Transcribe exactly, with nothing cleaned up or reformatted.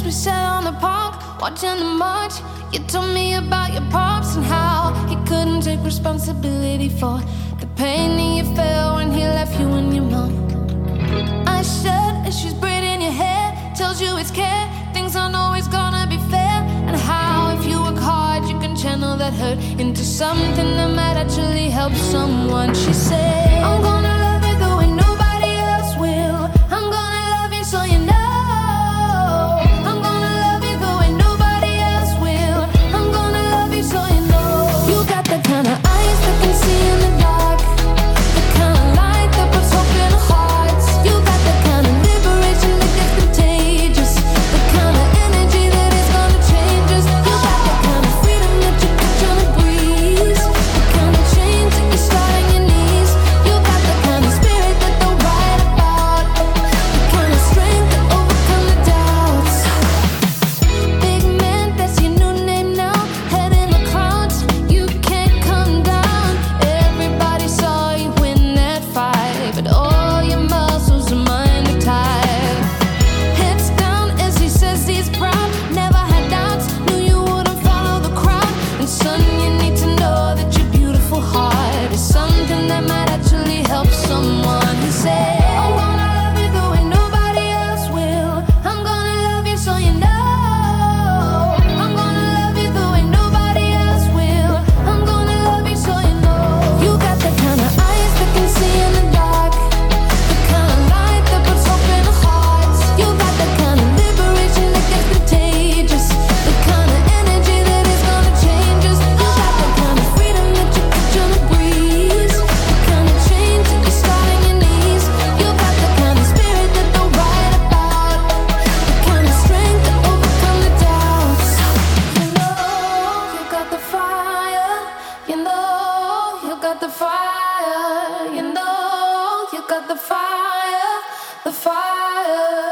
we sat on the park, watching the march. You told me about your pops and how he couldn't take responsibility for the pain that you felt when he left you and your mom. I said, as she's braiding your hair, tells you it's care, things aren't always gonna be fair, and how if you work hard you can channel that hurt into something that might actually help someone. She said, I'm gonna love you the way nobody else will. I'm gonna love you so you know. I'm gonna love you the way nobody else will. I'm gonna love you so you know. You got the kind of eyes that can see in the dark, the kind of light that puts hope in our hearts. You got the kind of liberation that gets contagious, the kind of energy that is gonna change us. You got the kind of freedom that you catch on a breeze, the kind of change that you start on your knees. You got the kind of spirit that they'll write about, the kind of strength that overcome the doubts. Big man, that's your new name now, head in the clouds, you can't come down. Everybody saw you win that fight, but all your muscles are mind are tied. Heads down as he says he's proud, never had doubts, knew you wouldn't follow the crowd. And son, you need to know that your beautiful heart is something that might actually help someone. He said, I'm gonna love you the way nobody else will. I'm gonna love you so you know. I'm gonna love you the way nobody else will. I'm gonna love you so you know. You got the kind of eyes that can see in the dark, the kind of light that puts hope in our hearts. You got the kind of liberation that gets contagious, the kind of energy that is gonna change us. You got the kind of freedom that you catch on a breeze, the kind of change that you start on your knees. You got the kind of spirit that they'll write about, the kind of strength that overcome the doubts. You know you got the fire. You know you got the fire. You know you got the fire, the fire.